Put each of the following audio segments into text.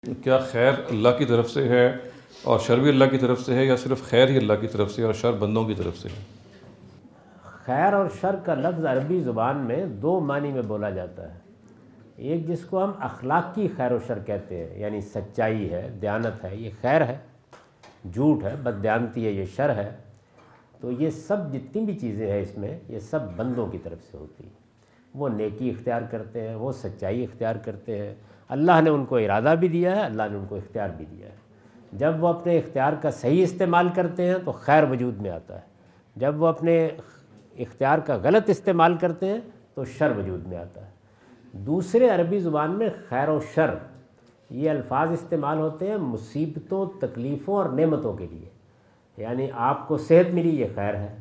کیا خیر اللہ کی طرف سے ہے اور شر بھی اللہ کی طرف سے ہے، یا صرف خیر ہی اللہ کی طرف سے اور شر بندوں کی طرف سے ہے؟ خیر اور شر کا لفظ عربی زبان میں دو معنی میں بولا جاتا ہے۔ ایک جس کو ہم اخلاقی خیر و شر کہتے ہیں، یعنی سچائی ہے، دیانت ہے، یہ خیر ہے، جھوٹ ہے، بددیانتی ہے، یہ شر ہے۔ تو یہ سب جتنی بھی چیزیں ہیں اس میں، یہ سب بندوں کی طرف سے ہوتی ہیں۔ وہ نیکی اختیار کرتے ہیں، وہ سچائی اختیار کرتے ہیں۔ اللہ نے ان کو ارادہ بھی دیا ہے، اللہ نے ان کو اختیار بھی دیا ہے۔ جب وہ اپنے اختیار کا صحیح استعمال کرتے ہیں تو خیر وجود میں آتا ہے، جب وہ اپنے اختیار کا غلط استعمال کرتے ہیں تو شر وجود میں آتا ہے۔ دوسرے عربی زبان میں خیر و شر یہ الفاظ استعمال ہوتے ہیں مصیبتوں، تکلیفوں اور نعمتوں کے لیے۔ یعنی آپ کو صحت ملی، یہ خیر ہے،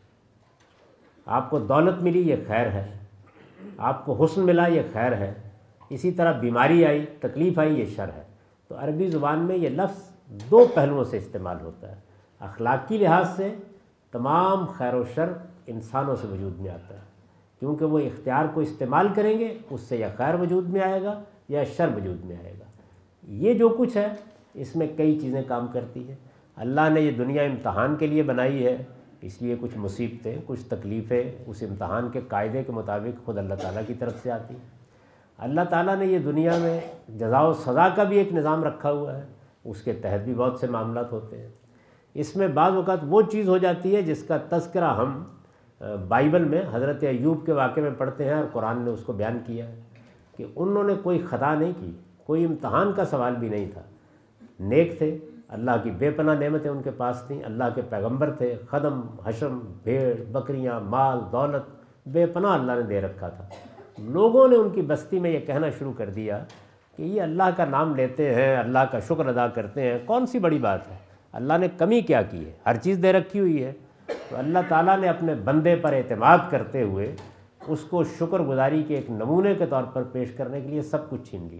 آپ کو دولت ملی، یہ خیر ہے، آپ کو حسن ملا، یہ خیر ہے، اسی طرح بیماری آئی، تکلیف آئی، یہ شر ہے۔ تو عربی زبان میں یہ لفظ دو پہلوؤں سے استعمال ہوتا ہے۔ اخلاقی لحاظ سے تمام خیر و شر انسانوں سے وجود میں آتا ہے، کیونکہ وہ اختیار کو استعمال کریں گے، اس سے یا خیر وجود میں آئے گا یا شر وجود میں آئے گا۔ یہ جو کچھ ہے اس میں کئی چیزیں کام کرتی ہیں۔ اللہ نے یہ دنیا امتحان کے لیے بنائی ہے، اس لیے کچھ مصیبتیں، کچھ تکلیفیں اس امتحان کے قاعدے کے مطابق خود اللہ تعالیٰ کی طرف سے آتی ہیں۔ اللہ تعالیٰ نے یہ دنیا میں جزا و سزا کا بھی ایک نظام رکھا ہوا ہے، اس کے تحت بھی بہت سے معاملات ہوتے ہیں۔ اس میں بعض اوقات وہ چیز ہو جاتی ہے جس کا تذکرہ ہم بائبل میں حضرت ایوب کے واقعے میں پڑھتے ہیں، اور قرآن نے اس کو بیان کیا ہے کہ انہوں نے کوئی خطا نہیں کی، کوئی امتحان کا سوال بھی نہیں تھا، نیک تھے، اللہ کی بے پناہ نعمتیں ان کے پاس تھیں، اللہ کے پیغمبر تھے، خدم، حشم، بھیڑ بکریاں، مال دولت بے پناہ اللہ نے دے رکھا تھا۔ لوگوں نے ان کی بستی میں یہ کہنا شروع کر دیا کہ یہ اللہ کا نام لیتے ہیں، اللہ کا شکر ادا کرتے ہیں، کون سی بڑی بات ہے، اللہ نے کمی کیا کی ہے، ہر چیز دے رکھی ہوئی ہے۔ تو اللہ تعالیٰ نے اپنے بندے پر اعتماد کرتے ہوئے اس کو شکر گزاری کے ایک نمونے کے طور پر پیش کرنے کے لیے سب کچھ چھین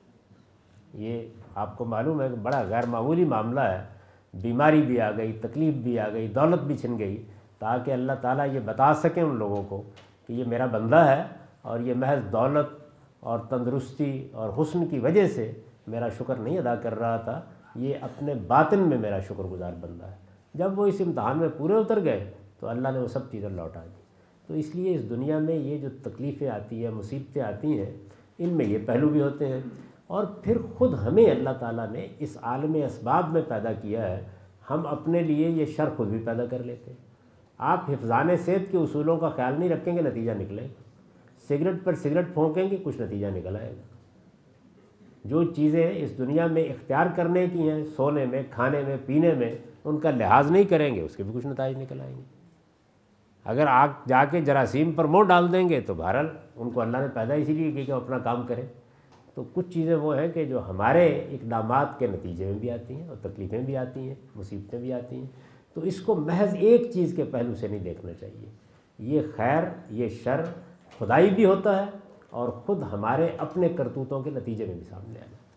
لیا۔ یہ آپ کو معلوم ہے کہ بڑا غیر معمولی معاملہ ہے، بیماری بھی آ گئی، تکلیف بھی آ گئی، دولت بھی چھن گئی، تاکہ اللہ تعالیٰ یہ بتا سکیں ان لوگوں کو کہ یہ میرا بندہ ہے اور یہ محض دولت اور تندرستی اور حسن کی وجہ سے میرا شکر نہیں ادا کر رہا تھا، یہ اپنے باطن میں میرا شکر گزار بندہ ہے۔ جب وہ اس امتحان میں پورے اتر گئے تو اللہ نے وہ سب چیزیں لوٹا دی۔ تو اس لیے اس دنیا میں یہ جو تکلیفیں آتی ہیں، مصیبتیں آتی ہیں، ان میں یہ پہلو بھی ہوتے ہیں۔ اور پھر خود ہمیں اللہ تعالیٰ نے اس عالم اسباب میں پیدا کیا ہے، ہم اپنے لیے یہ شر خود بھی پیدا کر لیتے ہیں۔ آپ حفظان صحت کے اصولوں کا خیال نہیں رکھیں گے، نتیجہ نکلے گا۔ سگریٹ پر سگریٹ پھونکیں گے، کچھ نتیجہ نکل آئے گا۔ جو چیزیں اس دنیا میں اختیار کرنے کی ہیں، سونے میں، کھانے میں، پینے میں، ان کا لحاظ نہیں کریں گے، اس کے بھی کچھ نتائج نکل آئیں گے۔ اگر آپ جا کے جراثیم پر منہ ڈال دیں گے تو بہرحال ان کو اللہ نے پیدا اسی لیے کہ وہ اپنا کام کریں۔ تو کچھ چیزیں وہ ہیں کہ جو ہمارے اقدامات کے نتیجے میں بھی آتی ہیں، اور تکلیفیں بھی آتی ہیں، مصیبتیں بھی آتی ہیں۔ تو اس کو محض ایک چیز کے پہلو سے نہیں دیکھنا چاہیے۔ یہ خیر، یہ شر خدائی بھی ہوتا ہے، اور خود ہمارے اپنے کرتوتوں کے نتیجے میں بھی سامنے آنا۔